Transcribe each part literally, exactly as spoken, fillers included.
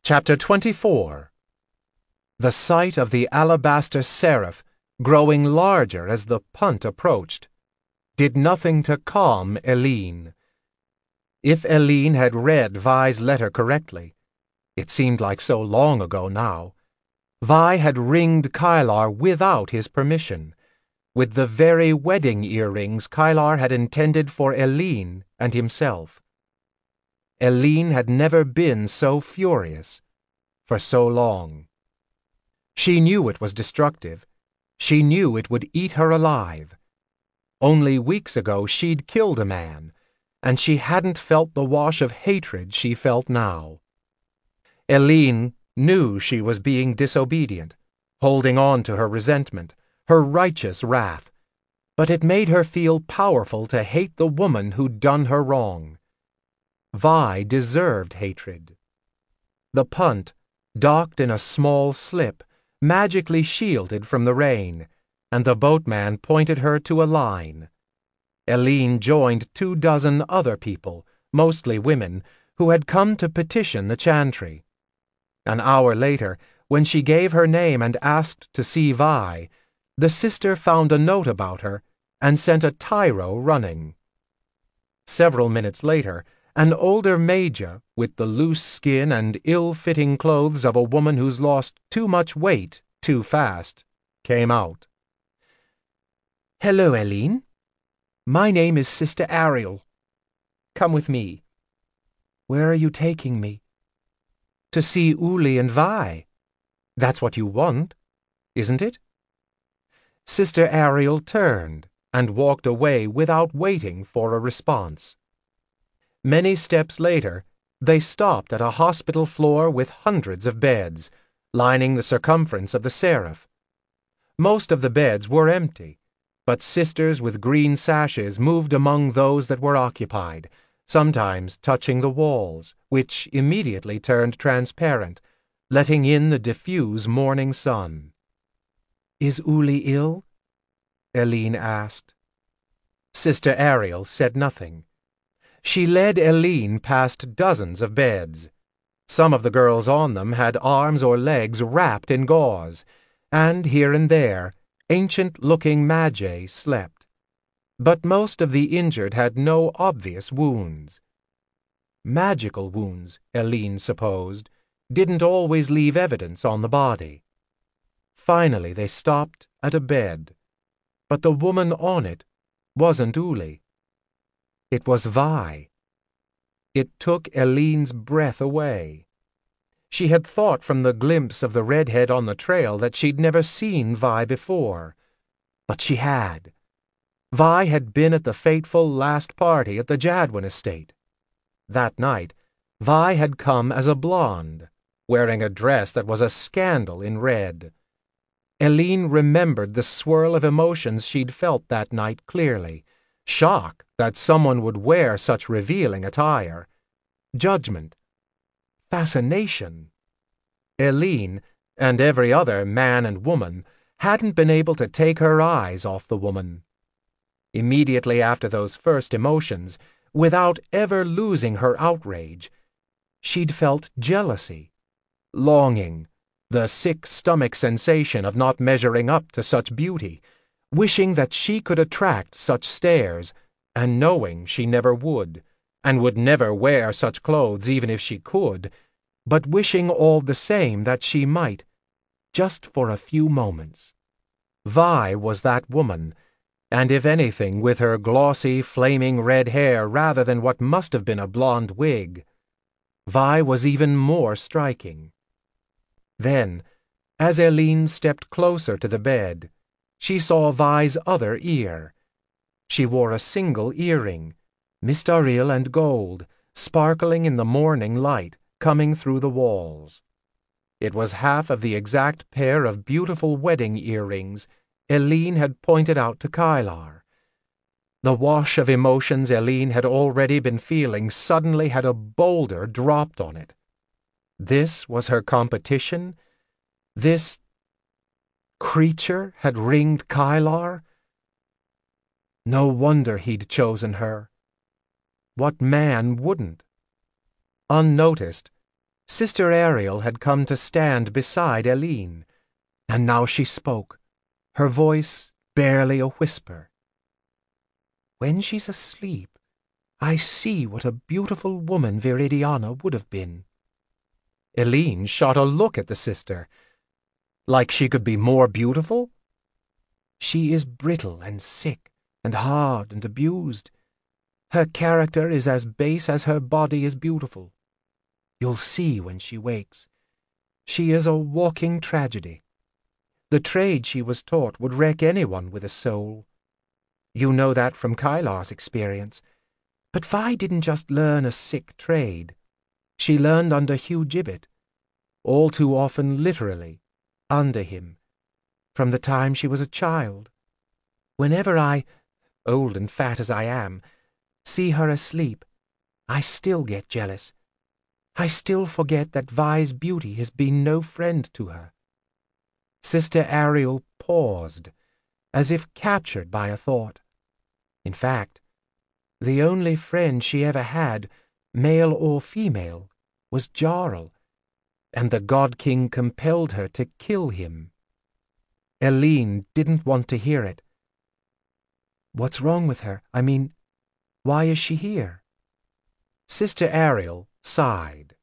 Chapter twenty-four. The sight of the alabaster seraph, growing larger as the punt approached, did nothing to calm Eileen. If Eileen had read Vi's letter correctly, it seemed like so long ago now, Vi had ringed Kylar without his permission, with the very wedding earrings Kylar had intended for Eileen and himself. Eileen had never been so furious, for so long. She knew it was destructive. She knew it would eat her alive. Only weeks ago she'd killed a man, and she hadn't felt the wash of hatred she felt now. Eileen knew she was being disobedient, holding on to her resentment, her righteous wrath, but it made her feel powerful to hate the woman who'd done her wrong. Vi deserved hatred. The punt, docked in a small slip, magically shielded from the rain, and the boatman pointed her to a line. Eileen joined two dozen other people, mostly women, who had come to petition the chantry. An hour later, when she gave her name and asked to see Vi, the sister found a note about her and sent a tyro running. Several minutes later, an older major, with the loose skin and ill-fitting clothes of a woman who's lost too much weight too fast, came out. "Hello, Eileen. My name is Sister Ariel. Come with me." "Where are you taking me?" "To see Uli and Vi. That's what you want, isn't it?" Sister Ariel turned and walked away without waiting for a response. Many steps later, they stopped at a hospital floor with hundreds of beds, lining the circumference of the Seraph. Most of the beds were empty, but sisters with green sashes moved among those that were occupied, sometimes touching the walls, which immediately turned transparent, letting in the diffuse morning sun. "Is Uli ill?" Eileen asked. Sister Ariel said nothing. She led Eileen past dozens of beds. Some of the girls on them had arms or legs wrapped in gauze, and here and there, ancient-looking magi slept. But most of the injured had no obvious wounds. Magical wounds, Eileen supposed, didn't always leave evidence on the body. Finally they stopped at a bed, but the woman on it wasn't Uli. It was Vi. It took Eileen's breath away. She had thought from the glimpse of the redhead on the trail that she'd never seen Vi before. But she had. Vi had been at the fateful last party at the Jadwin estate. That night, Vi had come as a blonde, wearing a dress that was a scandal in red. Eileen remembered the swirl of emotions she'd felt that night clearly. Shock that someone would wear such revealing attire. Judgment. Fascination. Eileen, and every other man and woman, hadn't been able to take her eyes off the woman. Immediately after those first emotions, without ever losing her outrage, she'd felt jealousy, longing, the sick stomach sensation of not measuring up to such beauty, wishing that she could attract such stares, and knowing she never would, and would never wear such clothes even if she could, but wishing all the same that she might, just for a few moments. Vi was that woman, and if anything, with her glossy, flaming red hair rather than what must have been a blonde wig, Vi was even more striking. Then, as Eileen stepped closer to the bed, she saw Vi's other ear. She wore a single earring, mistaril and gold, sparkling in the morning light coming through the walls. It was half of the exact pair of beautiful wedding earrings Eileen had pointed out to Kylar. The wash of emotions Eileen had already been feeling suddenly had a boulder dropped on it. This was her competition? This creature had ringed Kylar? No wonder he'd chosen her. What man wouldn't? Unnoticed, Sister Ariel had come to stand beside Eileen, and now she spoke, her voice barely a whisper. "When she's asleep, I see what a beautiful woman Viridiana would have been." Eileen shot a look at the sister. Like she could be more beautiful? "She is brittle and sick and hard and abused. Her character is as base as her body is beautiful. You'll see when she wakes. She is a walking tragedy. The trade she was taught would wreck anyone with a soul. You know that from Kylar's experience. But Vi didn't just learn a sick trade. She learned under Hugh Gibbet, all too often literally, under him, from the time she was a child. Whenever I, old and fat as I am, see her asleep, I still get jealous. I still forget that Vi's beauty has been no friend to her." Sister Ariel paused, as if captured by a thought. In fact, the only friend she ever had, male or female, was Jarl, and the God King compelled her to kill him. Eileen didn't want to hear it. "What's wrong with her? I mean, why is she here?" Sister Ariel sighed.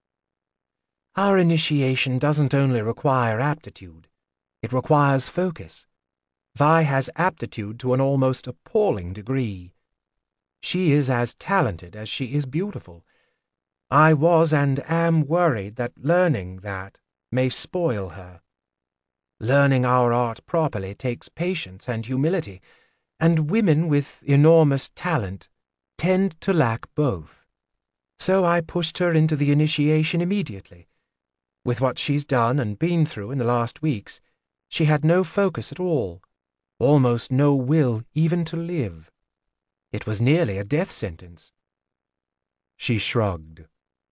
"Our initiation doesn't only require aptitude. It requires focus. Vi has aptitude to an almost appalling degree. She is as talented as she is beautiful. I was and am worried that learning that may spoil her. Learning our art properly takes patience and humility, and women with enormous talent tend to lack both. So I pushed her into the initiation immediately. With what she's done and been through in the last weeks, she had no focus at all, almost no will even to live. It was nearly a death sentence." She shrugged.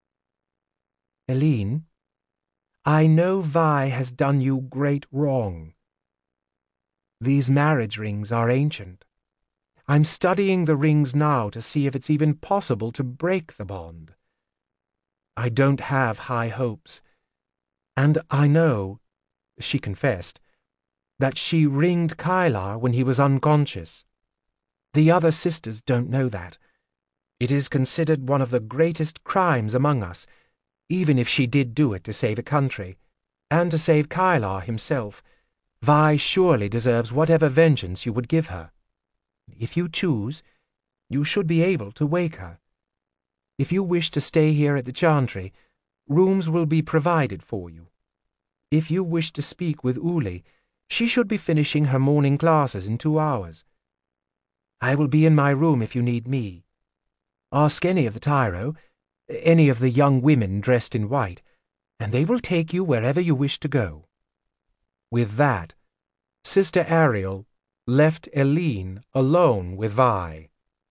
"Eileen, I know Vi has done you great wrong. These marriage rings are ancient. I'm studying the rings now to see if it's even possible to break the bond. I don't have high hopes, and I know," she confessed, "that she ringed Kylar when he was unconscious. The other sisters don't know that. It is considered one of the greatest crimes among us, even if she did do it to save a country, and to save Kylar himself. Vi surely deserves whatever vengeance you would give her. If you choose, you should be able to wake her. If you wish to stay here at the Chantry, rooms will be provided for you. If you wish to speak with Uli, she should be finishing her morning classes in two hours. I will be in my room if you need me. Ask any of the tyro, any of the young women dressed in white, and they will take you wherever you wish to go." With that, Sister Ariel left Eileen alone with Vi.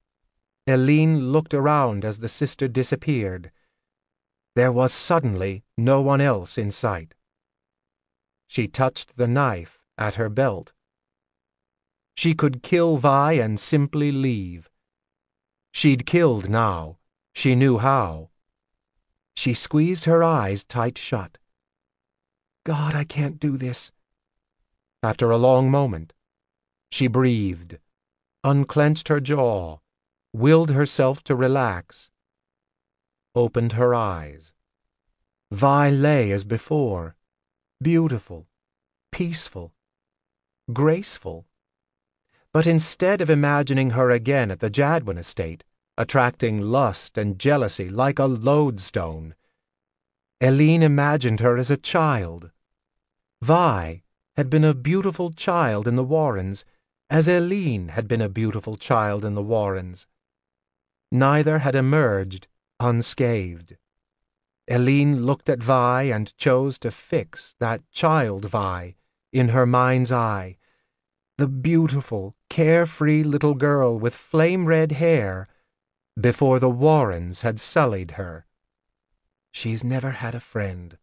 Eileen looked around as the sister disappeared. There was suddenly no one else in sight. She touched the knife at her belt. She could kill Vi and simply leave. She'd killed now. She knew how. She squeezed her eyes tight shut. "God, I can't do this." After a long moment, she breathed, unclenched her jaw, willed herself to relax, opened her eyes. Vi lay as before, beautiful, peaceful, graceful. But instead of imagining her again at the Jadwin estate, attracting lust and jealousy like a lodestone, Eileen imagined her as a child. Vi had been a beautiful child in the Warrens, as Eileen had been a beautiful child in the Warrens. Neither had emerged unscathed. Eileen looked at Vi and chose to fix that child Vi in her mind's eye, the beautiful, carefree little girl with flame-red hair, before the Warrens had sullied her. She's never had a friend.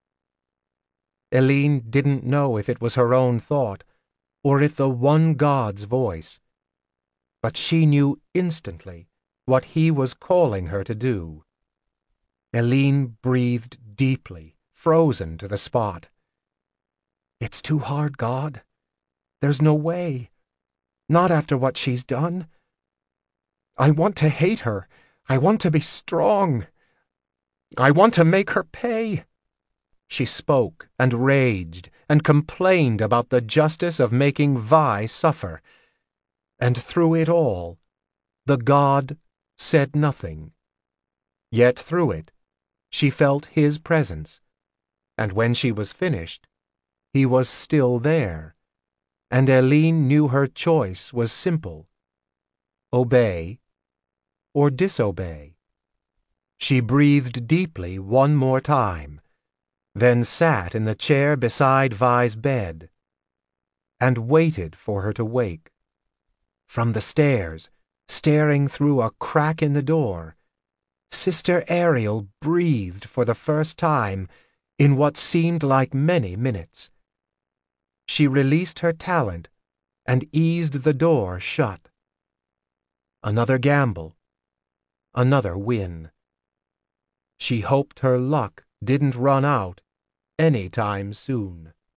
Eileen didn't know if it was her own thought, or if the one God's voice, but she knew instantly what he was calling her to do. Eileen breathed deeply, frozen to the spot. "It's too hard, God. There's no way. Not after what she's done. I want to hate her. I want to be strong. I want to make her pay." She spoke and raged and complained about the justice of making Vi suffer. And through it all, the God said nothing. Yet through it, she felt his presence, and when she was finished, he was still there, and Eileen knew her choice was simple: obey or disobey. She breathed deeply one more time, then sat in the chair beside Vi's bed, and waited for her to wake. From the stairs, staring through a crack in the door, Sister Ariel breathed for the first time in what seemed like many minutes. She released her talent and eased the door shut. Another gamble, another win. She hoped her luck didn't run out any time soon.